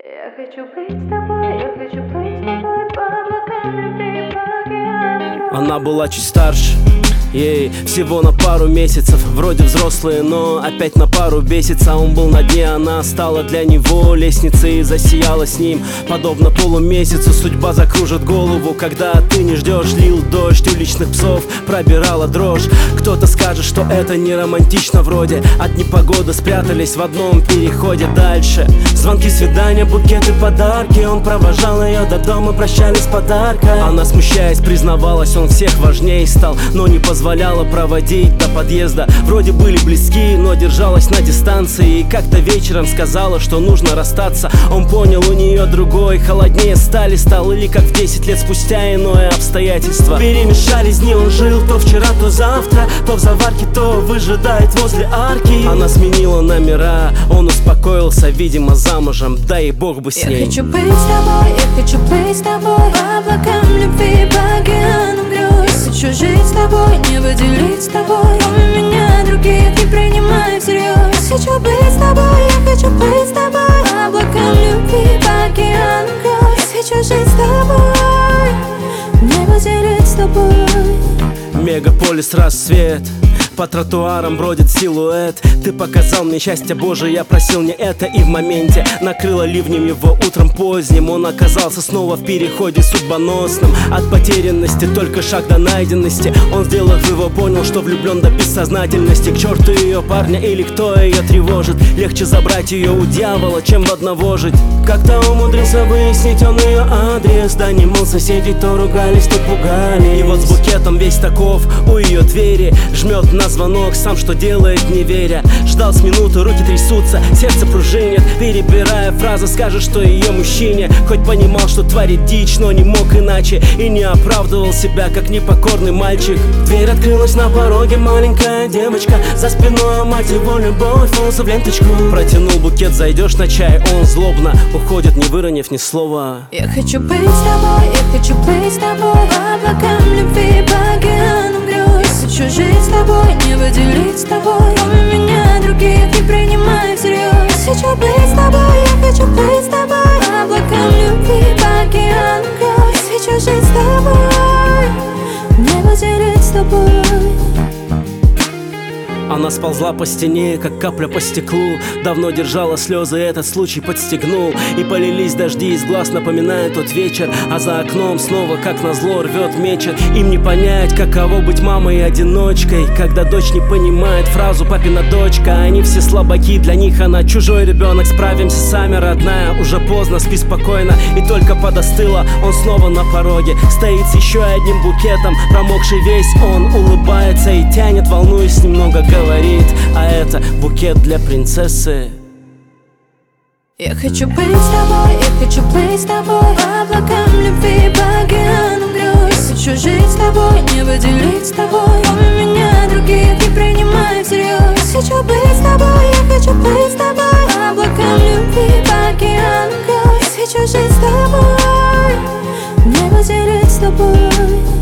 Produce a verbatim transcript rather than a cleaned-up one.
Я хочу быть с тобой, я хочу быть с тобой по облакам любви, по океанам. Она была чуть старше, ей всего на пару месяцев. Вроде взрослые, но опять на пару бесится. Он был на дне, она стала для него лестницей и засияла с ним. Подобно полумесяцу судьба закружит голову, когда ты не ждешь. Лил дождь, уличных псов пробирала дрожь. Кто-то скажет, что это не романтично вроде. От непогоды спрятались в одном переходе дальше. Звонки, свидания, букеты, подарки. Он провожал ее до дома, прощались с подарком. Она, смущаясь, признавалась, он всех важней стал, но не позволяла проводить до подъезда. Вроде были близки, но держалась на дистанции. И как-то вечером сказала, что нужно расстаться. Он понял, у нее другой, холоднее стали стал. Или как в десять лет спустя иное обстоятельство. Перемешались дни, он жил то вчера, то завтра, то в заварке, то выжидает возле арки. Она сменила номера, он успокоился, видимо, замужем, да и бог бы с ней. Я хочу быть с тобой, я хочу быть с тобой по облакам любви, по океанам грез. Хочу жить с тобой, небо делить с тобой. Кроме меня других не принимай всерьез. Хочу быть с тобой, я хочу быть с тобой по облакам любви, по океанам грез. Хочу жить с тобой, небо делить с тобой. Мегаполис, рассвет, по тротуарам бродит силуэт. Ты показал мне счастье Божие, я просил не это. И в моменте накрыло ливнем его утром поздним. Он оказался снова в переходе судьбоносном. От потерянности только шаг до найденности. Он, сделав его, понял, что влюблен до бессознательности. К черту ее парня или кто ее тревожит. Легче забрать ее у дьявола, чем в одного жить. Как-то умудрился выяснить он ее адрес. Да не мол, соседи то ругались, то пугали. И вот с букетом весь таков у ее двери. Жмет на звонок, сам что делает, не веря. Ждал с минуты, руки трясутся, сердце пружинит. Перебирая фразы, скажет, что ее мужчине. Хоть понимал, что творит дичь, но не мог иначе. И не оправдывал себя, как непокорный мальчик. Дверь открылась, на пороге маленькая девочка. За спиной мать его любовь, волосы в ленточку. Протянул букет, зайдешь на чай. Он злобно уходит, не выронив ни слова. Я хочу быть с тобой, я хочу быть с тобой по облакам любви, по океанам грез. Хочу жить с тобой, небо делить с тобой. Кроме меня других не принимай всерьез. Хочу быть с тобой, я хочу быть с тобой по облакам любви, по океанам грез. Хочу жить с тобой, небо делить с тобой. Она сползла по стене, как капля по стеклу. Давно держала слезы, этот случай подстегнул. И полились дожди из глаз, напоминая тот вечер. А за окном снова, как назло, рвет, мечет. Им не понять, каково быть мамой и одиночкой, когда дочь не понимает фразу «папина дочка». Они все слабаки, для них она чужой ребенок. Справимся сами, родная, уже поздно, спи спокойно. И только подостыла, он снова на пороге. Стоит с еще одним букетом, промокший весь. Он улыбается и тянет, волнуясь немного, говорит, а это букет для принцессы. Я хочу быть с тобой, я хочу быть с тобой по облакам любви, по океанам грез. Хочу жить с тобой, небо делить с тобой. Кроме меня других не принимай всерьез. Хочу быть с тобой, я хочу быть с тобой по облакам любви, по океанам грез. Хочу жить с тобой, небо делить с тобой.